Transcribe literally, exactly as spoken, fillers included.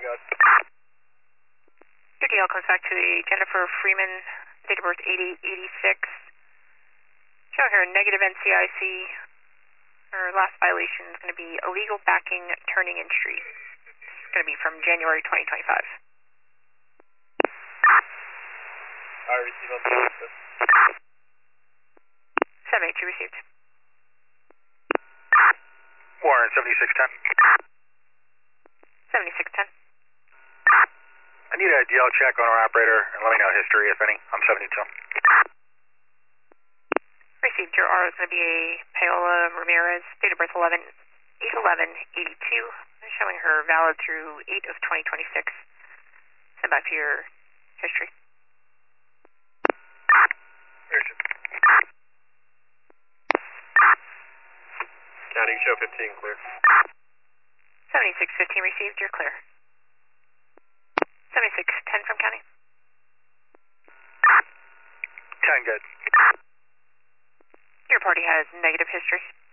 good. Your D L comes back to the Jennifer Freeman, date of birth eighty eighty-six. Showing her negative N C I C. Her last violation is going to be illegal backing, turning in street. It's going to be from January twenty twenty-five. I received on the seven eight two received. Warren, seventy-six ten. seventy-six ten. I need a D L check on our operator and let me know history, if any. I'm seventy-two. Received. Your R is going to be a Paola Ramirez, date of birth eleven eight eleven eighty-two, showing her valid through eight of twenty twenty-six. Send back to your history. County, show fifteen, clear. seventy-six fifteen received. You're clear. seventy-six ten from county. ten, good. Your party has negative history.